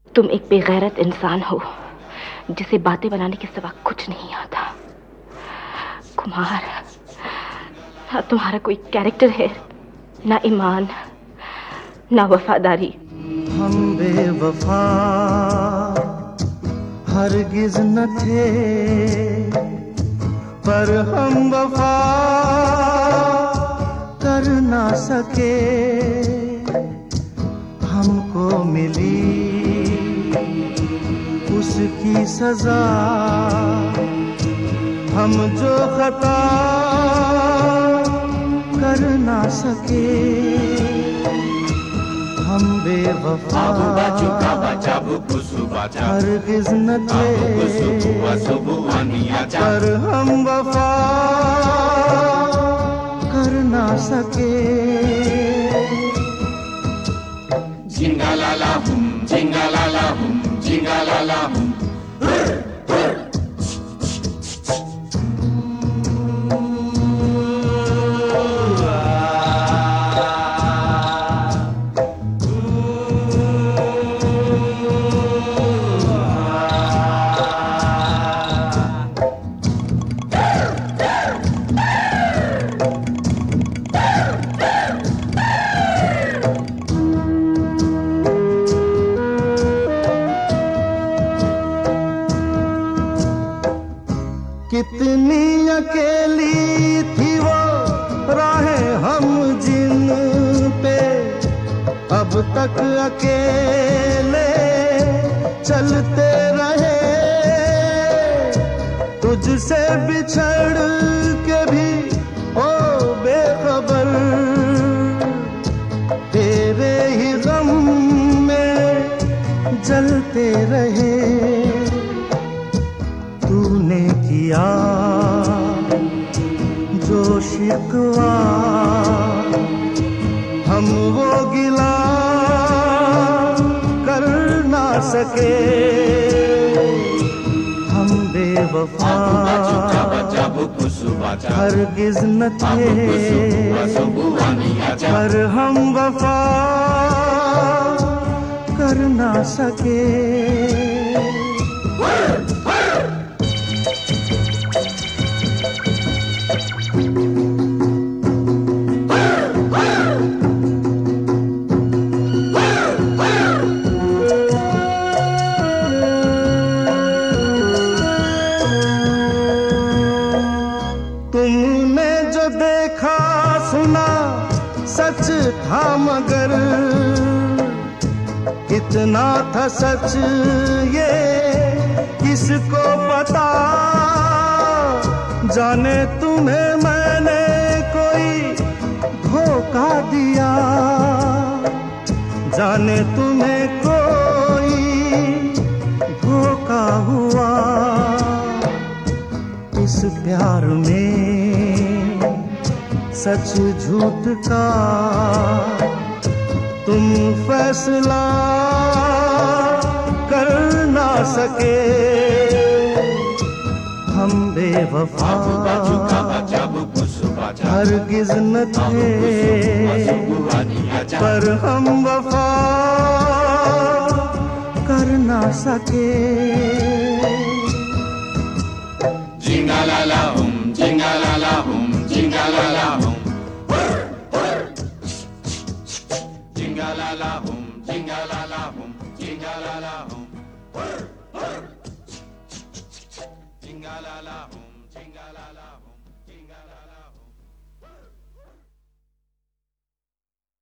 तुम एक बेगैरत इंसान हो जिसे बातें बनाने के सिवा कुछ नहीं आता। कुमार, ना तुम्हारा कोई कैरेक्टर है, ना ईमान, ना वफादारी। हम बेवफा हरगिज न थे, पर हम वफा कर ना सके। हमको मिली उसकी सजा, हम जो खता कर ना सके। हम बेवफा हरगिज न थे, पर हम वफा कर ना सके। जिंगालाला हुम, जिंगालाला हुम, जिंगालाला हुम। कितनी अकेली थी वो राहें हम जिन पे, अब तक अकेले चलते रहे। तुझसे बिछड़ के भी ओ बेखबर, तेरे ही गम में जलते रहे। तूने किया जो शिकवा, हम वो गिला कर ना सके। हम बेवफा हरगिज न थे, पर हम वफा कर ना सके। तुमने जो देखा सुना सच था, मगर कितना था सच ये किसको पता। जाने तुम्हें मैंने कोई धोखा दिया, जाने तुम्हें कोई धोखा हुआ। इस प्यार में सच झूठ का तुम फैसला कर ना सके। हम बेवफा हरगिज न थे, पर हम वफा कर ना सके। Jingalala hum, jingalala hum, jingalala hum. Jingalala hum, jingalala hum, jingalala hum. Jingalala hum, jingalala hum, jingalala.